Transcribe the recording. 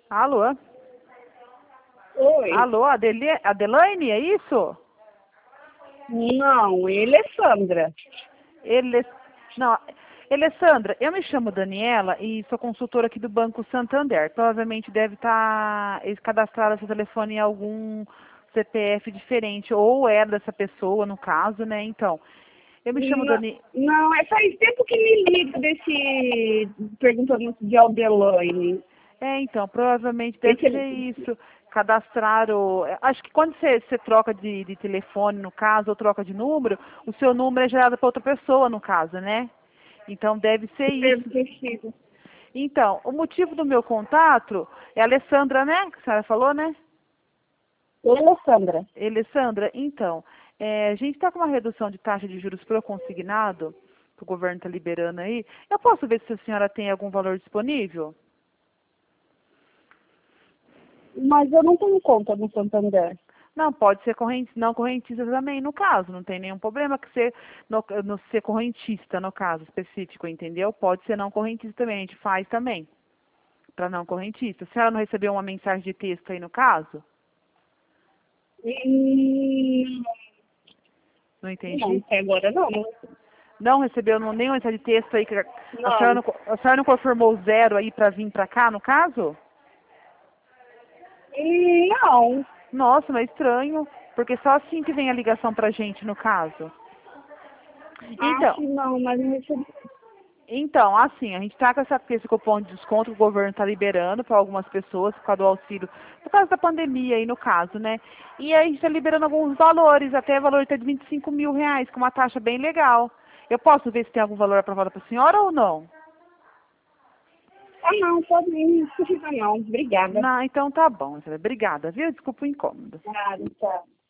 Alô? Oi. Alô, Adelaine, é isso? Não, ele é Sandra. Ele... Não, Alessandra, eu me chamo Daniela e sou consultora aqui do Banco Santander. Provavelmente deve estar cadastrado seu telefone em algum CPF diferente, ou é dessa pessoa, no caso, né? Então, eu me chamo Não, Dani... não, faz tempo que me liga perguntando de Aldelaine. então, provavelmente deve Esse, ser isso. Cadastraram. Acho que quando você troca de telefone, no caso, ou troca de número, o seu número é gerado para outra pessoa, no caso, né? Então deve ser deve isso. ter sido. Então, o motivo do meu contato é a Alessandra, né? Que a senhora falou, né? Ele é Sandra. Alessandra, então, a gente está com uma redução de taxa de juros pro consignado, que o governo está liberando aí. Eu posso ver se a senhora tem algum valor disponível? Mas eu não tenho conta no Santander. Não, pode ser não correntista também, no caso, não tem nenhum problema que ser no ser correntista, no caso específico, entendeu? Pode ser não correntista também, a gente faz também, para não correntista. A senhora não recebeu uma mensagem de texto aí no caso? Hum, Não não, entendi. até agora não. Não recebeu nenhuma mensagem de texto aí que Não. a senhora não confirmou o zero aí para vir para cá, no caso? Não. Nossa, mas estranho, porque só assim que vem a ligação pra gente, no caso. Acho Então, que não, mas não recebi. Então, assim, a gente está com esse cupom de desconto que o governo está liberando para algumas pessoas por causa do auxílio, por causa da pandemia aí no caso, né? E aí a gente está liberando alguns valores, até valor até de R$ 25.000, com uma taxa bem legal. Eu posso ver se tem algum valor aprovado para a senhora ou não? Ah, não, pode ir. Não precisa não. Obrigada. Não, então tá bom, obrigada, viu? Desculpa o incômodo. Claro, tá.